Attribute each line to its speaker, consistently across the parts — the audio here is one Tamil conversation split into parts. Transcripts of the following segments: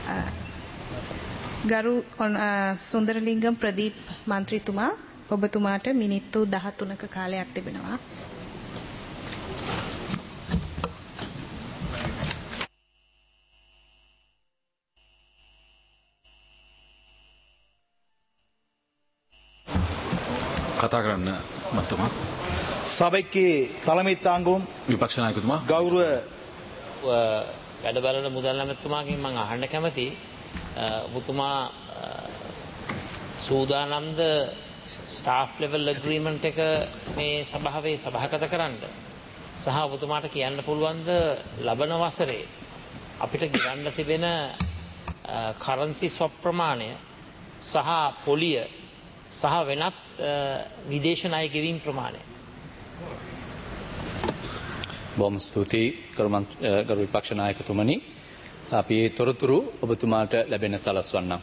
Speaker 1: ගරු සුන්දරලිංගම් ප්‍රදීප් මන්ත්‍රීතුමා ඔබතුමාට මිනිත්තු 13ක කාලයක් තිබෙනවා.
Speaker 2: කතා කරන්න මතුමා.
Speaker 3: சபைக்கு தலைமை தாங்கும்
Speaker 2: විපක්ෂ නායකතුමා
Speaker 3: கௌரவ
Speaker 4: වැඩ බලන මුදල් ඇමතුමාගෙන් මම අහන්න කැමති ඔබතුමා සූදානම්ද ස්ටාෆ් ලෙවල් ඇග්‍රීමන්ට් එක මේ සභාවේ සභාගත කරන්න සහ ඔබතුමාට කියන්න පුළුවන්ද ලබන වසරේ අපිට ගෙවන්න තිබෙන කරන්සි ස්වැප් ප්‍රමාණය සහ පොලිය සහ වෙනත් විදේශ ණය ගෙවීම් ප්‍රමාණය.
Speaker 5: බොහොම ස්තුතියි ගරු විපක්ෂ නායකතුමනි. අපි තොරතුරු ඔබතුමාට ලැබෙන සලස්වන්නම්.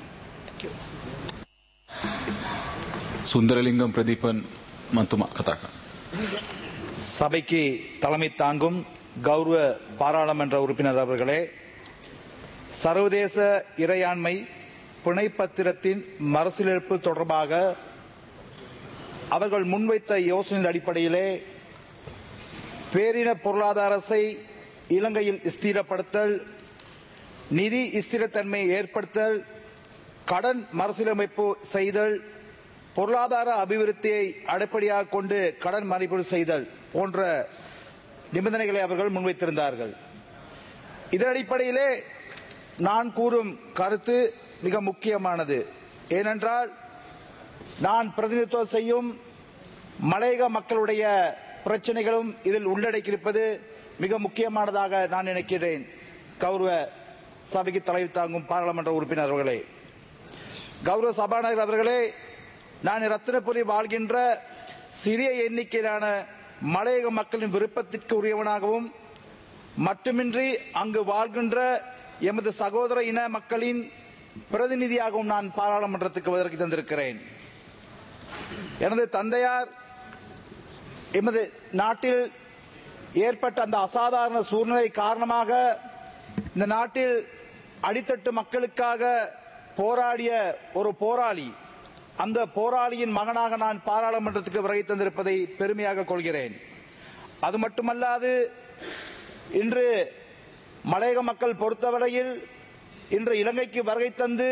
Speaker 2: සුන්දරලිංගම් ප්‍රදීපන් මතුමා කතා කරන්න.
Speaker 3: சபைக்கு தலைமை தாங்கும் கௌரவ பாராளுமன்ற உறுப்பினர் அவர்களே, சர்வதேச இறையாண்மை பிணைப்பத்திரத்தின் மறுசீரமைப்பு தொடர்பாக அவர்கள் முன்வைத்த யோசனையின் அடிப்படையிலே பேரின பொருளாதாரத்தை இலங்கையில் ஸ்திரப்படுத்தல், நிதி ஸ்திரத்தன்மையை ஏற்படுத்தல், கடன் மறுசீரமைப்பு செய்தல், பொருளாதார அபிவிருத்தியை அடிப்படையாக கொண்டு கடன் மதிப்பீடு செய்தல் போன்ற நிபந்தனைகளை அவர்கள் முன்வைத்திருந்தார்கள். இதன் அடிப்படையிலே நான் கூறும் கருத்து மிக முக்கியமானது. ஏனென்றால் நான் பிரதிநிதித்துவம் செய்யும் மலையக மக்களுடைய பிரச்சனைகளும் இதில் உள்ளடக்கியிருப்பது மிக முக்கியமானதாக நான் நினைக்கிறேன். கௌரவ சபைக்கு தலைமை தாங்கும் பாராளுமன்ற உறுப்பினர் அவர்களே, கௌரவ சபாநாயகர் அவர்களே, நான் ரத்தினபுரி வாழ்கின்ற சிறிய எண்ணிக்கையிலான மலையக மக்களின் விருப்பத்திற்கு உரியவனாகவும் மட்டுமின்றி அங்கு வாழ்கின்ற எமது சகோதர இன மக்களின் பிரதிநிதியாகவும் நான் பாராளுமன்றத்துக்கு வருகை தந்திருக்கிறேன். எனது தந்தையார் எமது நாட்டில் ஏற்பட்ட அந்த அசாதாரண சூழ்நிலை காரணமாக இந்த நாட்டில் அடித்தட்டு மக்களுக்காக போராடிய ஒரு போராளி. அந்த போராளியின் மகனாக நான் பாராளுமன்றத்துக்கு வருகை தந்திருப்பதை பெருமையாக கொள்கிறேன். அது மட்டுமல்லாது இன்று மலையக மக்கள் பொறுத்தவரையில் இன்று இலங்கைக்கு வருகை தந்து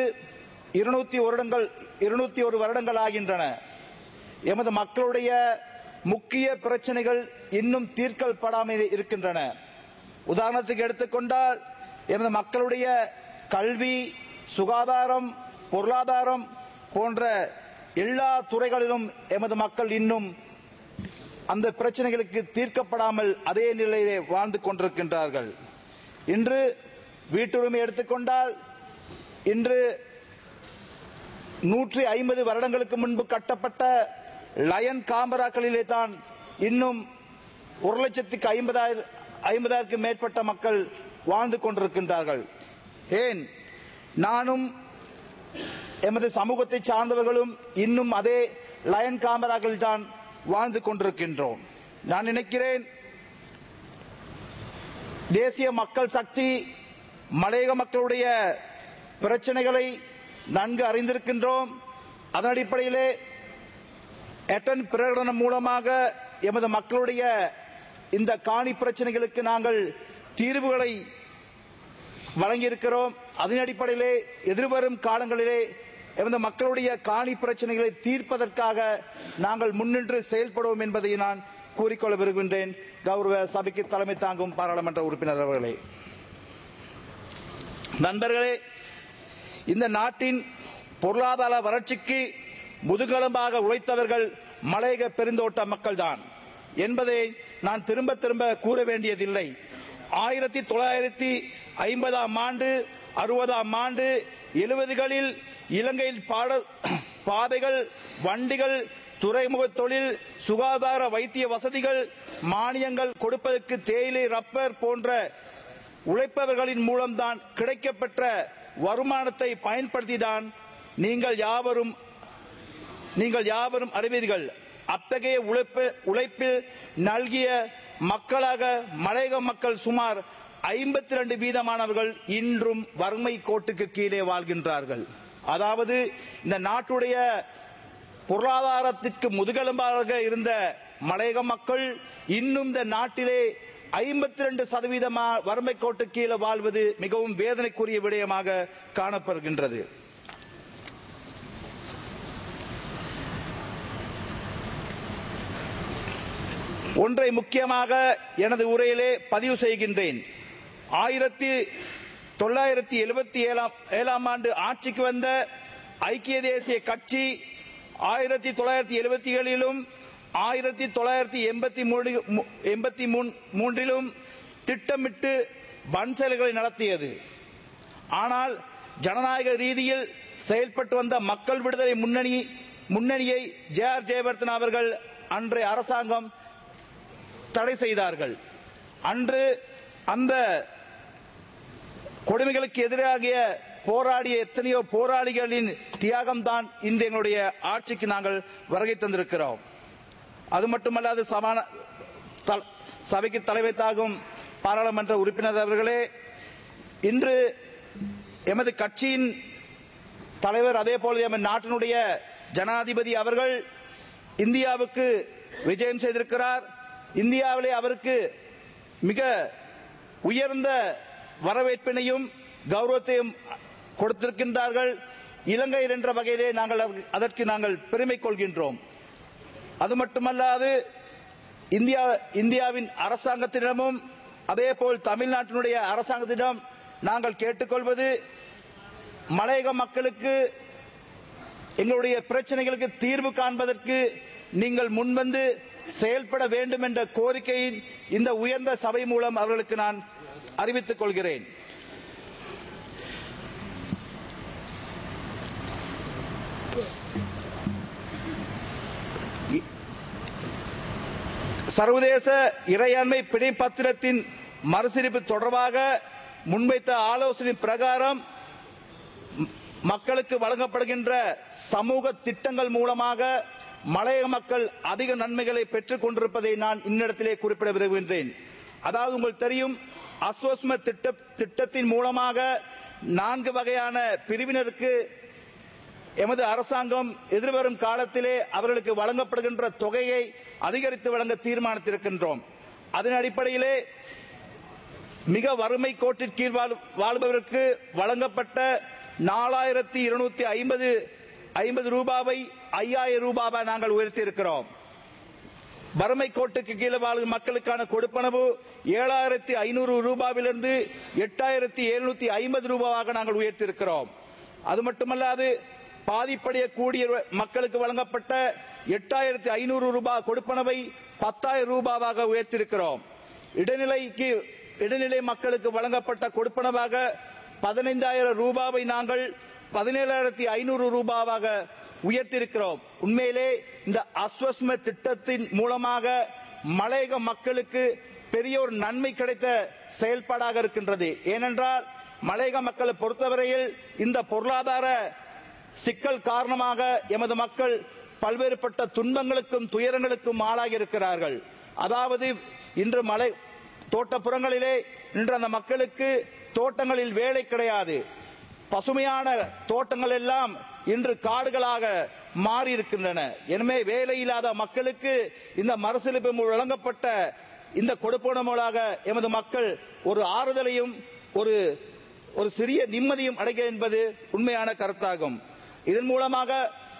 Speaker 3: 201 வருடங்கள் ஆகின்றன. எமது மக்களுடைய முக்கிய பிரச்சனைகள் இன்னும் தீர்க்கப்படாமல் இருக்கின்றன. உதாரணத்துக்கு எடுத்துக்கொண்டால் எமது மக்களுடைய கல்வி, சுகாதாரம், பொருளாதாரம் போன்ற எல்லா துறைகளிலும் எமது மக்கள் இன்னும் அந்த பிரச்சனைகளுக்கு தீர்க்கப்படாமல் அதே நிலையிலே வாழ்ந்து கொண்டிருக்கின்றார்கள். இன்று வீட்டுரிமை எடுத்துக்கொண்டால் இன்று 150 வருடங்களுக்கு முன்பு கட்டப்பட்ட லயன் காமராக்களிலே தான் இன்னும் 1,50,000 மேற்பட்ட மக்கள் வாழ்ந்து கொண்டிருக்கின்றார்கள். ஏன் நானும் எமது சமூகத்தை சார்ந்தவர்களும் இன்னும் அதே லயன் காமராக்களில் தான் வாழ்ந்து கொண்டிருக்கின்றோம். நான் நினைக்கிறேன் தேசிய மக்கள் சக்தி மலையக மக்களுடைய பிரச்சனைகளை நன்கு அறிந்திருக்கின்றோம். அதன் அடிப்படையிலே எட்டன் பிரகடனம் மூலமாக எமது மக்களுடைய இந்த காணி பிரச்சனைகளுக்கு நாங்கள் தீர்வுகளை வழங்கியிருக்கிறோம். அதன் அடிப்படையிலே எதிர்வரும் காலங்களிலே எமது மக்களுடைய காணி பிரச்சனைகளை தீர்ப்பதற்காக நாங்கள் முன்னின்று செயல்படுவோம் என்பதை நான் கூறிக்கொள்ள விரும்புகின்றேன். கௌரவ சபைக்கு தலைமை தாங்கும் பாராளுமன்ற உறுப்பினர் அவர்களே, நண்பர்களே, இந்த நாட்டின் பொருளாதார வளர்ச்சிக்கு முதுகெலும்பாக உழைத்தவர்கள் மலையக பெருந்தோட்ட மக்கள் தான் என்பதை நான் திரும்ப திரும்ப கூற வேண்டியதில்லை. 1950ஆம் ஆண்டு, 60ஆம் ஆண்டு, 70களில் இலங்கையில் பாதைகள், வண்டிகள், துறைமுக தொழில், சுகாதார வைத்திய வசதிகள், மானியங்கள் கொடுப்பதற்கு தேயிலை, ரப்பர் போன்ற உழைப்பவர்களின் மூலம்தான் கிடைக்கப்பெற்ற வருமானத்தை பயன்படுத்திதான் நீங்கள் யாவரும் அறிவீர்கள். அத்தகைய உழைப்பில் நல்கிய மக்களாக மலையக மக்கள் சுமார் 52% இன்றும் வறுமை கோட்டுக்கு கீழே வாழ்கின்றார்கள். அதாவது இந்த நாட்டுடைய பொருளாதாரத்திற்கு முதுகெலும்பாக இருந்த மலையக மக்கள் இன்னும் இந்த நாட்டிலே 52% வறுமை கோட்டு கீழே வாழ்வது மிகவும் வேதனைக்குரிய விடயமாக காணப்படுகின்றது. ஒன்றை முக்கியமாக எனது உரையிலே பதிவு செய்கின்றேன். 1977 ஆண்டு ஆட்சிக்கு வந்த ஐக்கிய தேசிய கட்சி 1977லும் 1983லும் திட்டமிட்டு வன் செயல்களை நடத்தியது. ஆனால் ஜனநாயக ரீதியில் செயல்பட்டு வந்த மக்கள் விடுதலை முன்னணியை ஜே.ஆர். ஜெயவர்தன அவர்கள் அன்றைய அரசாங்கம் தடை செய்தார்கள். அன்று அந்த கொடுமைகளுக்கு எதிராக போராடிய எத்தனையோ போராளிகளின் தியாகம் தான் இன்று எங்களுடைய ஆட்சிக்கு நாங்கள் வருகை தந்திருக்கிறோம். அது மட்டுமல்லாது சபைக்கு தலைமை தாகும் பாராளுமன்ற உறுப்பினர் அவர்களே, இன்று எமது கட்சியின் தலைவர் அதே போல எமது நாட்டினுடைய ஜனாதிபதி அவர்கள் இந்தியாவுக்கு விஜயம் செய்திருக்கிறார். இந்தியாவிலே அவருக்கு மிக உயர்ந்த வரவேற்பினையும் கௌரவத்தையும் கொடுத்திருக்கின்றார்கள். இலங்கை என்ற வகையிலே அதற்கு நாங்கள் பெருமை கொள்கின்றோம். அது மட்டுமல்லாது இந்தியாவின் அரசாங்கத்திடமும் அதேபோல் தமிழ்நாட்டினுடைய அரசாங்கத்திடம் நாங்கள் கேட்டுக்கொள்வது, மலையக மக்களுக்கு எங்களுடைய பிரச்சனைகளுக்கு தீர்வு காண்பதற்கு நீங்கள் முன்வந்து செயல்பட வேண்டும் என்ற கோரிக்கையின் இந்த உயர்ந்த சபை மூலம் அவர்களுக்கு நான் அறிவித்துக் கொள்கிறேன். சர்வதேச இறையாண்மை பிணைப்பத்திரத்தின் மறுசீரமைப்பு தொடர்பாக முன்வைத்த ஆலோசனை பிரகாரம் மக்களுக்கு வழங்கப்படுகின்ற சமூக திட்டங்கள் மூலமாக மலையக மக்கள் அதிக நன்மைகளை பெற்றுக் கொண்டிருப்பதை நான் இன்னிடத்திலே குறிப்பிட விரும்புகின்றேன். அதாவது உங்களுக்கு தெரியும், அஸ்வஸ்ம திட்டத்தின் மூலமாக 4 வகையான பிரிவினருக்கு எமது அரசாங்கம் எதிர்வரும் காலத்திலே அவர்களுக்கு வழங்கப்படுகின்ற தொகையை அதிகரித்து வழங்க தீர்மானித்திருக்கின்றோம். அதன் அடிப்படையிலே மிக வறுமை கோட்டிற்கு கீழ் வாழ்பவருக்கு வழங்கப்பட்ட 4250 ரூபாவை 5000 ரூபாவை நாங்கள் உயர்த்தி இருக்கிறோம். வறுமை கோட்டுக்கு கீழே வாழும் மக்களுக்கான கொடுப்பனவு 7500 ரூபாவிலிருந்து 8750 ரூபாவாக நாங்கள் உயர்த்தி இருக்கிறோம். அது மட்டுமல்லாது பாதிப்படையக்கூடிய மக்களுக்கு வழங்கப்பட்ட 8500 ரூபாய் கொடுப்பனவை 10000 ரூபாவாக உயர்த்தியிருக்கிறோம். இடைநிலை மக்களுக்கு வழங்கப்பட்ட கொடுப்பனவாக 15000 ரூபாவை நாங்கள் 17500 ரூபாவாக உயர்த்தியிருக்கிறோம். உண்மையிலே இந்த அஸ்வஸ்ம திட்டத்தின் மூலமாக மலையக மக்களுக்கு பெரிய ஒரு நன்மை கிடைத்த செயல்பாடாக இருக்கின்றது. ஏனென்றால் மலையக மக்களை பொறுத்தவரையில் இந்த பொருளாதார சிக்கல் காரணமாக எமது மக்கள் பல்வேறுபட்ட துன்பங்களுக்கும் துயரங்களுக்கும் ஆளாகி இருக்கிறார்கள். அதாவது இன்று மலை தோட்டப்புறங்களிலே இன்று அந்த மக்களுக்கு தோட்டங்களில் வேலை கிடையாது. பசுமையான தோட்டங்கள் எல்லாம் இன்று காடுகளாக மாறி இருக்கின்றன. எனவே வேலை இல்லாத மக்களுக்கு இந்த மறுசீரமைப்பு வழங்கப்பட்ட இந்த கொடுப்பனமாக எமது மக்கள் ஒரு ஆறுதலையும் ஒரு சிறிய நிம்மதியும் அடைக என்பது உண்மையான கருத்தாகும். இதன் மூலமாக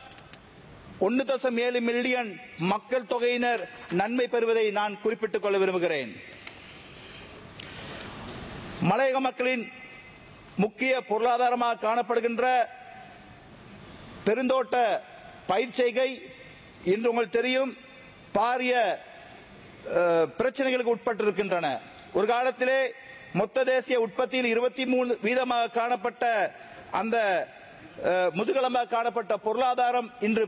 Speaker 3: 1.7 மில்லியன் மக்கள் தொகையினர் நன்மை பெறுவதை நான் குறிப்பிட்டுக் கொள்ள விரும்புகிறேன். மலையக மக்களின் முக்கிய பொருளாதாரமாக காணப்படுகின்ற பெருந்தோட்ட பயிர் செய்கை இன்று உங்களுக்கு தெரியும் பாரிய பிரச்சனைகளுக்கு உட்பட்டிருக்கின்றன. ஒரு காலத்திலே மொத்த தேசிய உற்பத்தியில் 23% காணப்பட்ட அந்த முதுகெலும்பாக காணப்பட்ட பொருளாதாரம் இன்று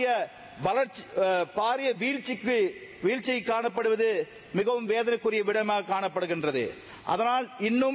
Speaker 3: பாரிய வீழ்ச்சி காணப்படுவது மிகவும் வேதனைக்குரிய விடமாக காணப்படுகின்றது. அதனால் இன்னும்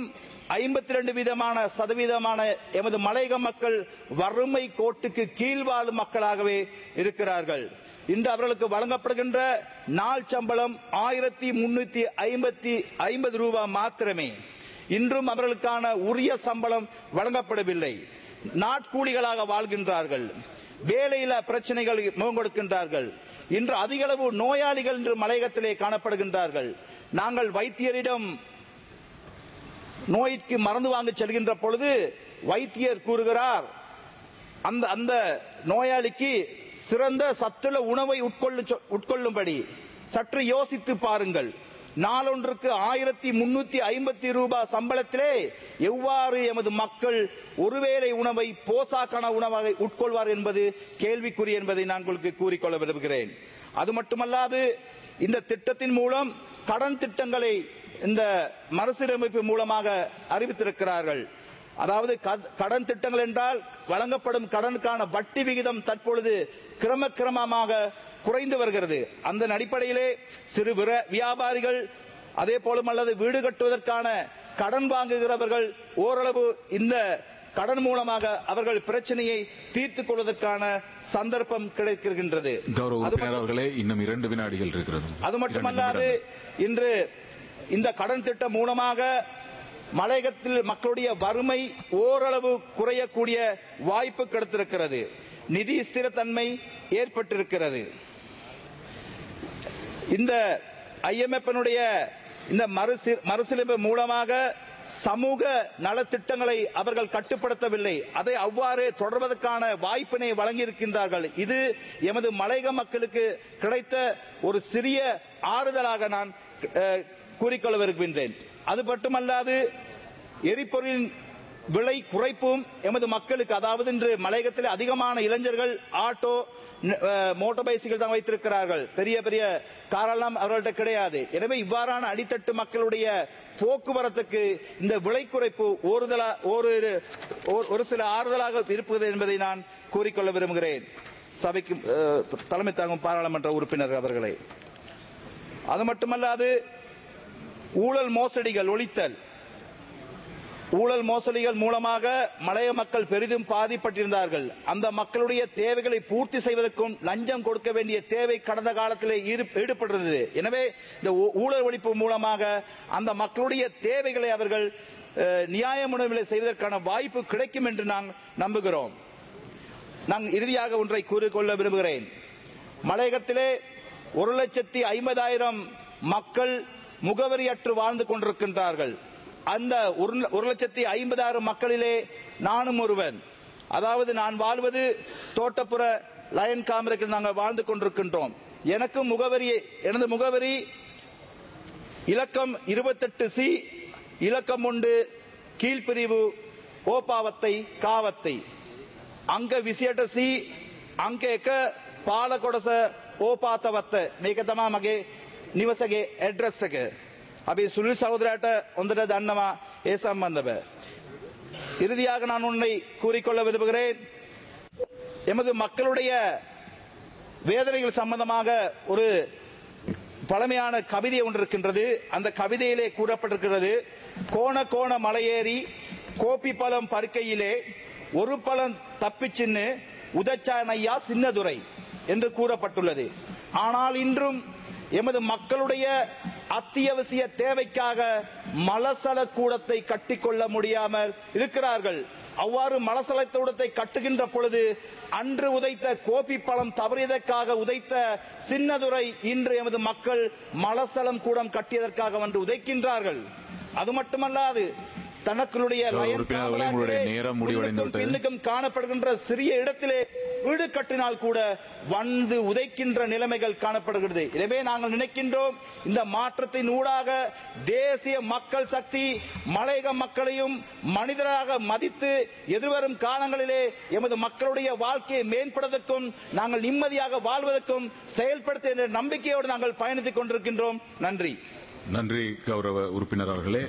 Speaker 3: 52% எமது மலையக மக்கள் வறுமை கோட்டுக்கு கீழ் வாழும் மக்களாகவே இருக்கிறார்கள். இன்று அவர்களுக்கு வழங்கப்படுகின்ற நாள் சம்பளம் 1350 ரூபாய் மாத்திரமே. இன்றும் அவர்களுக்கான உரிய சம்பளம் வழங்கப்படவில்லை. நாட்கூலிகளாக வாழ்கின்றார்கள். வேலையில பிரச்சனைகள் முகம் கொடுக்கின்றார்கள். இன்று அதிக அளவு நோயாளிகள் இன்று மலையகத்திலே காணப்படுகின்றார்கள். நாங்கள் வைத்தியரிடம் நோய்க்கு மருந்து வாங்க செல்கின்ற பொழுது வைத்தியர் கூறுகிறார், அந்த நோயாளிக்கு சிறந்த சத்துள்ள உணவை உட்கொள்ளும்படி சற்று யோசித்து பாருங்கள். நாளொன்றுக்கு 1350 ரூபாய் சம்பளத்திலே எவ்வாறு எமது மக்கள் ஒருவேளை உணவை போசாக்கான உணவாக உட்கொள்வார் என்பது கேள்விக்குறி என்பதை நான் உங்களுக்கு கூறிக்கொள்ள விரும்புகிறேன். அது மட்டுமல்லாது இந்த திட்டத்தின் மூலம் கடன் திட்டங்களை இந்த மறுசீரமைப்பு மூலமாக அறிவித்திருக்கிறார்கள். அதாவது கடன் திட்டங்கள் என்றால் வழங்கப்படும் கடனுக்கான வட்டி விகிதம் தற்பொழுது கிரமமாக குறைந்து வருகிறது. அந்த அடிப்படையிலே சிறு வியாபாரிகள் அதே போலும் அல்லது வீடு கட்டுவதற்கான கடன் வாங்குகிறவர்கள் ஓரளவு இந்த கடன் மூலமாக அவர்கள் பிரச்சனையை தீர்த்துக் கொள்வதற்கான சந்தர்ப்பம் கிடைக்கின்றது.
Speaker 2: இன்னும் 2 வினாடிகள் இருக்கிறது.
Speaker 3: அது மட்டுமல்லாது இன்று இந்த கடன் திட்டம் மூலமாக மலையகத்தில் மக்களுடைய வறுமை ஓரளவு குறையக்கூடிய வாய்ப்பு கிடைத்திருக்கிறது. நிதி ஸ்திரத்தன்மை ஏற்பட்டிருக்கிறது. இந்த IMF இந்த மறுசீரமைப்பு மூலமாக சமூக நலத்திட்டங்களை அவர்கள் கட்டுப்படுத்தவில்லை. அதை அவ்வாறு தொடர்வதற்கான வாய்ப்பினை வழங்கியிருக்கின்றார்கள். இது எமது மலையக மக்களுக்கு கிடைத்த ஒரு சிறிய ஆறுதலாக நான் கூறிக்கொள்ள விரும்புகின்றேன். அது மட்டுமல்லாது எரிபொருளின் விலை குறைப்பும் எமது மக்களுக்கு, அதாவது இன்று மலையகத்தில் அதிகமான இளைஞர்கள் ஆட்டோ மோட்டார் பைசிக்கிள் தான் வைத்திருக்கிறார்கள். பெரிய பெரிய காரெல்லாம் அவர்கள்ட்ட கிடையாது. எனவே இவ்வாறான அடித்தட்டு மக்களுடைய போக்குவரத்துக்கு இந்த விலை குறைப்பு ஒரு சில ஆறுதலாக இருப்பது என்பதை நான் கூறிக்கொள்ள விரும்புகிறேன். சபைக்கு தலைமை தாங்கும் பாராளுமன்ற உறுப்பினர் அவர்களே, அது மட்டுமல்லாது ஊழல் மோசடிகள் ஒழித்தல். ஊழல் மோசடிகள் மூலமாக மலைய மக்கள் பெரிதும் பாதிப்பட்டிருந்தார்கள். அந்த மக்களுடைய தேவைகளை பூர்த்தி செய்வதற்கும் லஞ்சம் கொடுக்க வேண்டிய தேவை கடந்த காலத்தில் ஈடுபட்டிருந்தது. எனவே இந்த ஊழல் ஒழிப்பு மூலமாக அந்த மக்களுடைய தேவைகளை அவர்கள் நியாய முறையில் செய்வதற்கான வாய்ப்பு கிடைக்கும் என்று நாங்கள் நம்புகிறோம். நான் இறுதியாக ஒன்றை கூறிக்கொள்ள விரும்புகிறேன். மலையகத்திலே 1,50,000 மக்கள் முகவரியற்று வாழ்ந்து கொண்டிருக்கின்றார்கள். அந்த 1,50,000 மக்களிலே நானும் ஒருவன். அதாவது நான் வாழ்வது தோட்டப்புற லயன் காமரைக்கு நாங்கள் வாழ்ந்து கொண்டிருக்கின்றோம். எனது முகவரி இலக்கம் 28C இலக்கம் 1 கீழ்பிரிவு ஓபாவத்தை காவத்தை අංක 28C අංක 1 පාලකොටස ඕපාතවත්ත මේක තමයි මගේ නිවසගේ ඇඩ්‍රස් එක. අපි සුනිල් සහෝදරයාට හොඳට දන්නවා ඒ සම්බන්ධව. இறுதியாக நான் ஒன்றை கூறிக்கொள்ள விரும்புகிறேன். எமது மக்களுடைய வேதனைகள் சம்பந்தமாக ஒரு பழமையான கவிதை ஒன்று இருக்கின்றது. அந்த கவிதையிலே கூறப்பட்டிருக்கிறது, கோண கோண மலையேறி கோப்பி பழம் பருக்கையிலே ஒரு பழம் தப்பிச்சின்னு உதச்சானையா சின்னதுரை என்று கூறப்பட்டுள்ளது. ஆனால் இன்றும் எமது மக்களுடைய அத்தியாவசிய தேவைக்காக மலசல கூடத்தை கட்டிக்கொள்ள முடியாமல் இருக்கிறார்கள். அவ்வாறு மலசல கூடத்தை கட்டுகின்ற பொழுது அன்று உதைத்த கோப்பி பழம் தவறியதற்காக உதைத்த சின்னதுரை இன்று எமது மக்கள் மலசலம் கூடம் கட்டியதற்காக வந்து உதைக்கின்றார்கள். அது மட்டுமல்லாது தனக்குடைய பின்னுக்கும் காணப்படுகின்ற சிறிய இடத்திலே வீடு கட்டினால் கூட வந்து உதைக்கின்ற நிலைமைகள் காணப்படுகிறது. எனவே நாங்கள் நினைக்கின்றோம், இந்த மாற்றத்தின் ஊடாக தேசிய மக்கள் சக்தி மலையக மக்களையும் மனிதராக மதித்து எதிர்வரும் காலங்களிலே எமது மக்களுடைய வாழ்க்கையை மேம்படுவதற்கும் நாங்கள் நிம்மதியாக வாழ்வதற்கும் செயல்படுத்த என்ற நம்பிக்கையோடு நாங்கள் பயணித்துக் கொண்டிருக்கின்றோம். நன்றி.
Speaker 2: நன்றி கௌரவ உறுப்பினர் அவர்களே.